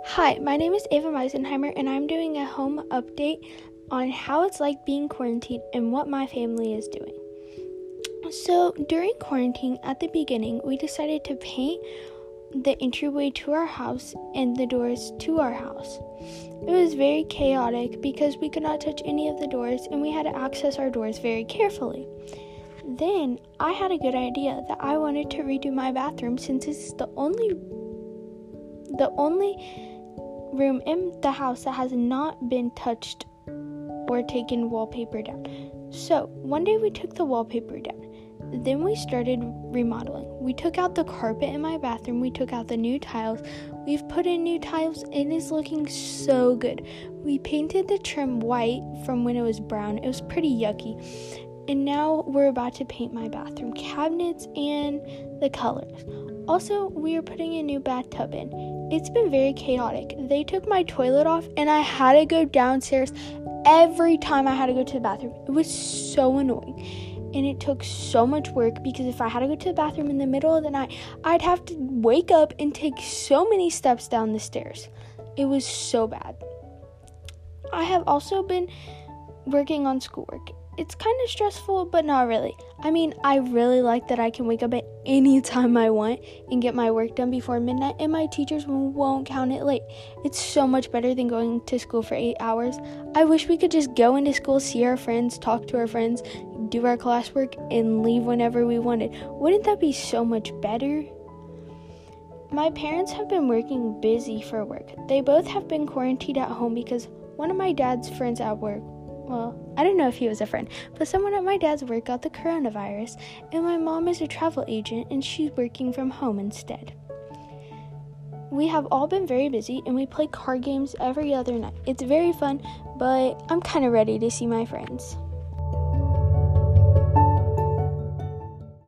Hi, my name is Ava Meisenheimer, and I'm doing a home update on how it's like being quarantined and what my family is doing. So, during quarantine, at the beginning, we decided to paint the entryway to our house and the doors to our house. It was very chaotic because we could not touch any of the doors and we had to access our doors very carefully. Then, I had a good idea that I wanted to redo my bathroom since it's the only room in the house that has not been touched or taken wallpaper down. So one day we took the wallpaper down. Then we started remodeling. We took out the carpet in my bathroom. We took out the new tiles. We've put in new tiles. It is looking so good. We painted the trim white from when it was brown. It was pretty yucky. And now we're about to paint my bathroom cabinets and the colors. Also, we are putting a new bathtub in. It's been very chaotic. They took my toilet off and I had to go downstairs every time I had to go to the bathroom. It was so annoying. And it took so much work because if I had to go to the bathroom in the middle of the night, I'd have to wake up and take so many steps down the stairs. It was so bad. I have also been working on schoolwork. It's kind of stressful, but not really. I mean, I really like that I can wake up at any time I want and get my work done before midnight, and my teachers won't count it late. It's so much better than going to school for 8 hours. I wish we could just go into school, see our friends, talk to our friends, do our classwork, and leave whenever we wanted. Wouldn't that be so much better? My parents have been working busy for work. They both have been quarantined at home because one of my dad's friends at work, well, I don't know if he was a friend, but someone at my dad's work got the coronavirus, and my mom is a travel agent, and she's working from home instead. We have all been very busy, and we play card games every other night. It's very fun, but I'm kind of ready to see my friends.